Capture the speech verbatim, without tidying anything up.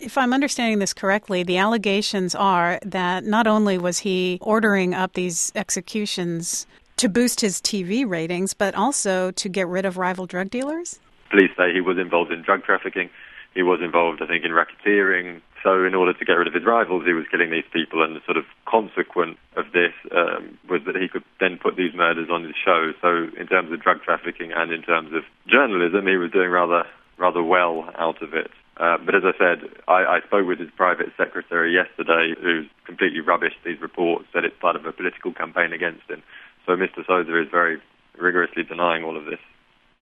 if I'm understanding this correctly, the allegations are that not only was he ordering up these executions to boost his T V ratings, but also to get rid of rival drug dealers? Police say he was involved in drug trafficking. He was involved, I think, in racketeering. So in order to get rid of his rivals, he was killing these people, and the sort of consequence of this um, was that he could then put these murders on his show. So in terms of drug trafficking and in terms of journalism, he was doing rather rather well out of it. Uh, but as I said, I, I spoke with his private secretary yesterday, who's completely rubbished these reports, said it's part of a political campaign against him. So Mister Souza is very rigorously denying all of this.